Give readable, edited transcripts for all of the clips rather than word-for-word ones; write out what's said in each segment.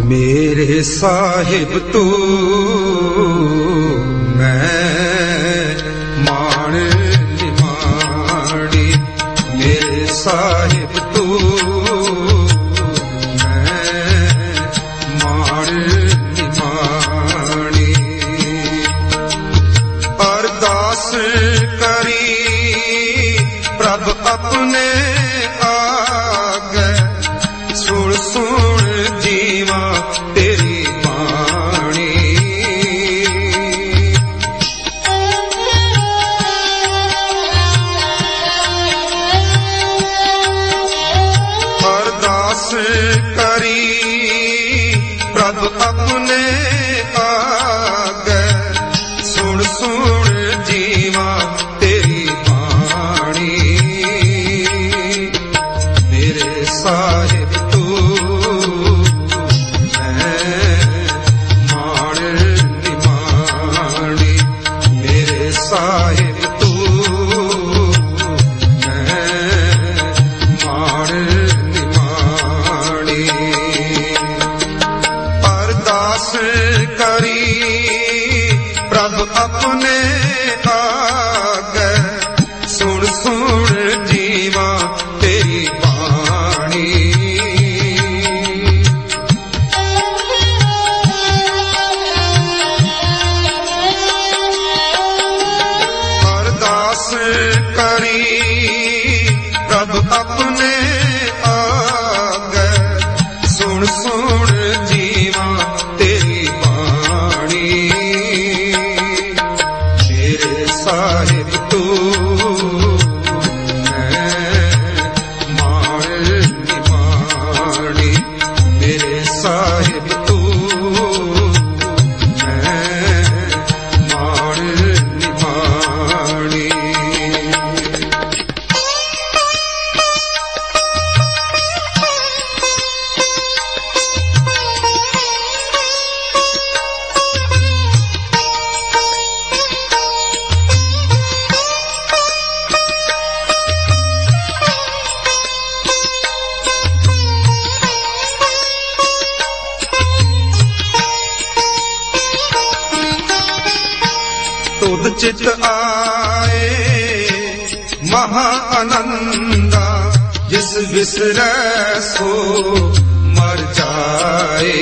मेरे साहिब तू मैं मान निमाणी, मेरे साहिब तू मैं मान निमाणी। अरदास करी प्रभ अपने आगे, सुन सुन जीवा तेरी बाणी। अरदास करी प्रभ अपने आगे, सुन सुन जीवा तेरी बाणी। मेरे साहिब तू मैं मान निमाणी, मेरे साहिब तू मैं मान निमाणी। अरदास करी प्रभ अपने आगे, सुन सुन जीवा तेरी बाणी। अरदास करी प्रभ अपने आगे, सुन सुन जीवा तेरी बाणी। मेरे साहिब तू मैं मान निमाणी, मेरे साहिब तू मैं मान निमाणी। तुद चित आए महा आनंदा, जिस विसरै सो मर जाए।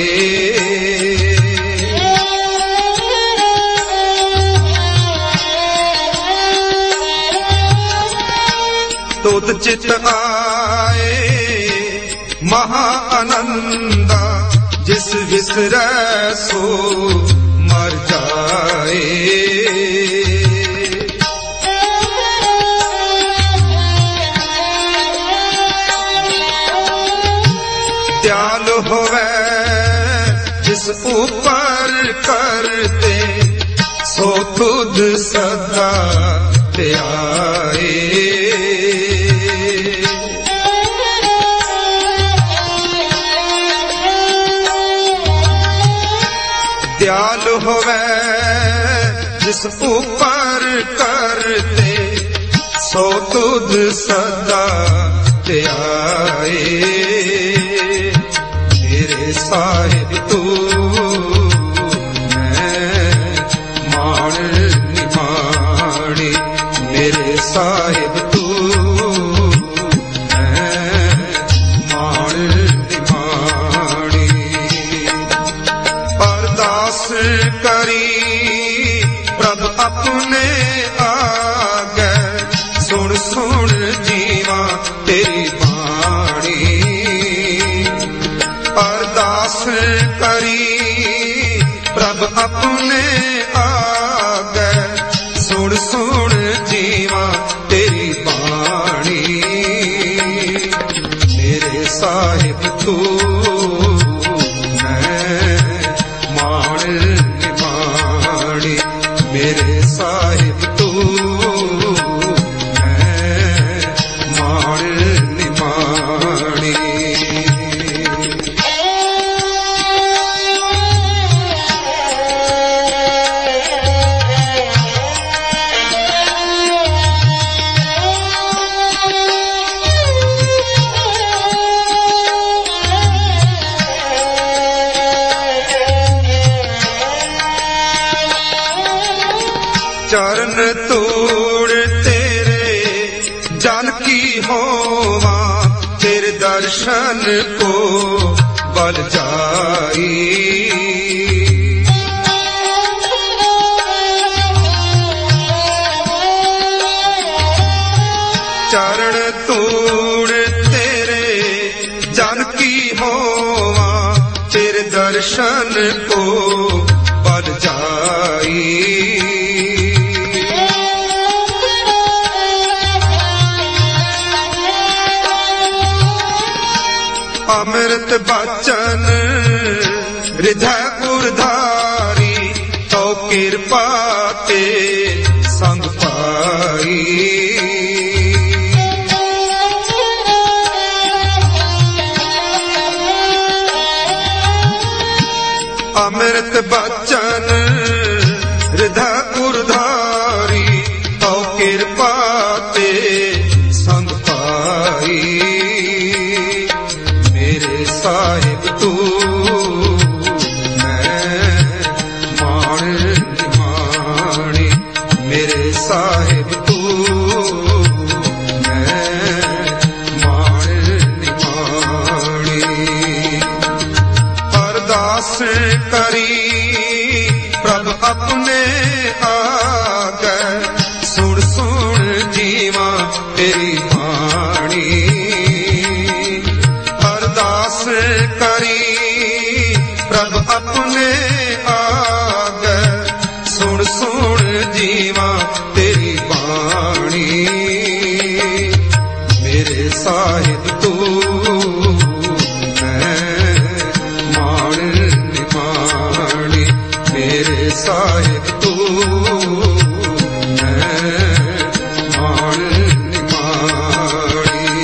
तुद चित आए महा आनंदा, जिस विसरै सो मर जाए। दयाल होवे जिस ऊपर करते, सो तुद सदा ध्याए। दयाल होवे जिस ऊपर करते, सो तुद सदा ध्याए। मेरे साहिब तू मैं मान निमाणी, मेरे साहिब तू मैं मान निमाणी। अरदास करी प्रभ अपने आगे, सुन सुन जीवा तेरी बाणी। अरदास करी प्रभ अपने आगे, सुन सुन जीवा तेरी बाणी। मेरे साहिब तू मैं मान निमाणी, मेरे साहिब तू मैं मान निमाणी। जानकी होवा तेरे दर्शन को बल जाई। चरण तूड़ तेरे जानकी होवा तेरे दर्शन को बल जाई। अमृत बचन हृदय गुरधारी तो कृपा ते संग पाई। अमृत बचन हृदय गुरधारी तो कृपा ते संग पाई। मेरे साहिब तू मैं मान निमाणी। मेरे साहिब तू मैं मान निमाणी। अरदास करी प्रभ अपने आगे सुन सुन जीवा तेरी बाणी। अरदास करी प्रभ अपने आगे सुन सुन जीवा तेरी बाणी। मेरे साहिब तू साहिब तू मैं मान निमाणी।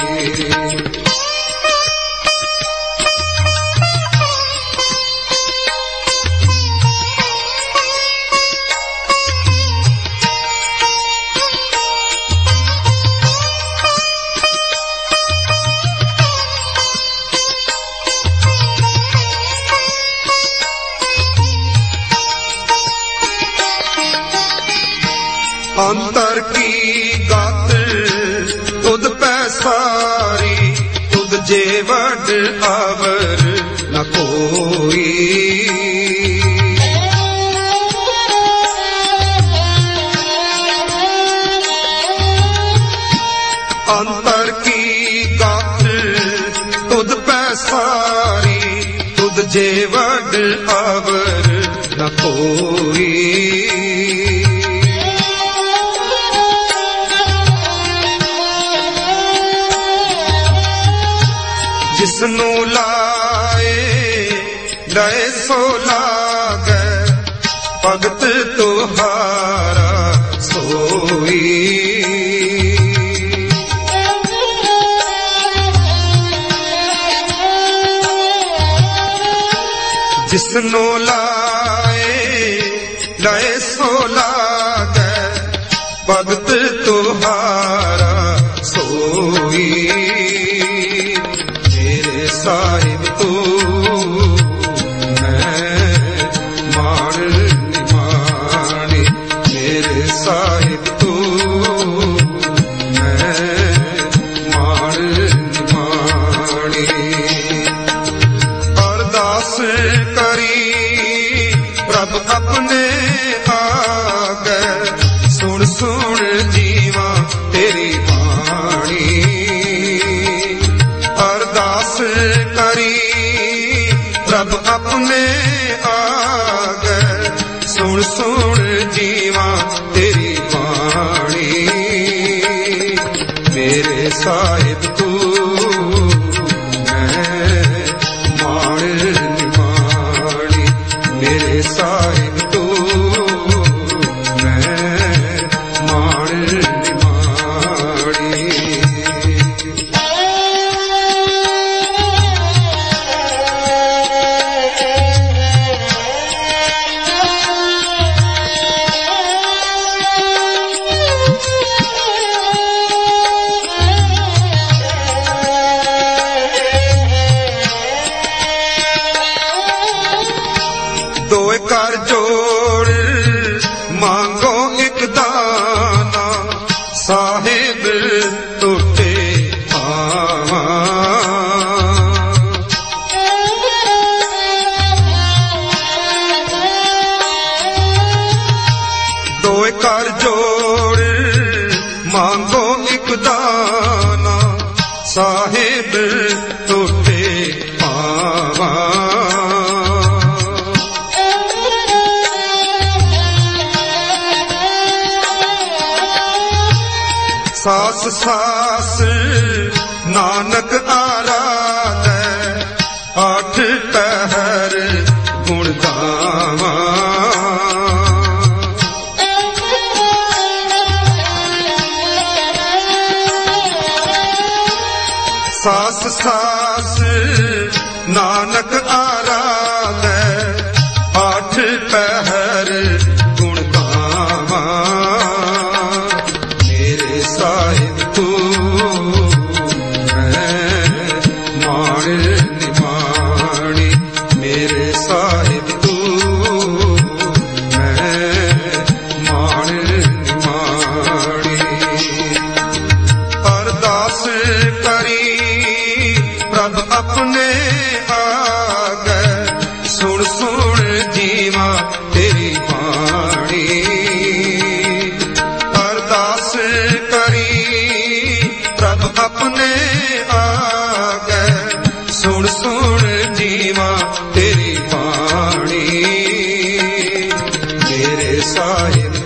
अंतर की गात तुद पैसारी तुद जे वड आवर न कोई। अंतर की गात तुद पैसारी तुद जे वड आवर न कोई। जिसनू लाए लय सो लागे भगत तुहारा सोई। जिसनू लाए लय सो लागे भगत तुहारा सोई। साहिब तू मैं मान निमाणी। मेरे साहिब तू मैं मान निमाणी। अरदास करी प्रभ अपने आगे सुन सुन जीवा तेरी बाणी। अरदास करी प्रभ अपने आगे सुन सुन जीवा तेरी बाणी। मेरे साहिब तू मैं मान निमाणी। मेरे साहिब तू मैं मान निमाणी। ਸਾਹਿਬ ਟੋਟੇ ਪਾਵਾਂ। ਸਾਸ ਸਾਸ ਨਾਨਕ ਆਰਾਧੈ, ਆਠ ਪਹਿਰ ਗੁਣ ਗਾਵਾਂ। ਸਾਸ ਸਾਸ ਨਾਨਕ ਆਰਾਧੈ, ਆਠ ਪਹਿਰ ਗੁਣ ਗਾਵਾਂ। ਮੇਰੇ ਸਾਹਿਬ ਤੂੰ ਮੈਂ ਮਾਣ ਨਿਮਾਣੀ, ਮੇਰੇ ਸਾਹਿਬ ਤੂੰ ਮੈਂ ਮਾਣ ਨਿਮਾਣੀ। ਅਰਦਾਸ ਕਰੀ ਪ੍ਰਭ ਆਪਣੇ ਆਗੈ, ਸੁਣ ਸੁਣ ਜੀਵਾਂ ਤੇਰੀ ਬਾਣੀ। ਅਰਦਾਸ ਕਰੀ ਪ੍ਰਭ ਆਪਣੇ ਆਗੈ, ਸੁਣ ਸੁਣ ਜੀਵਾਂ ਤੇਰੀ ਬਾਣੀ। ਮੇਰੇ ਸਾਹਿਬ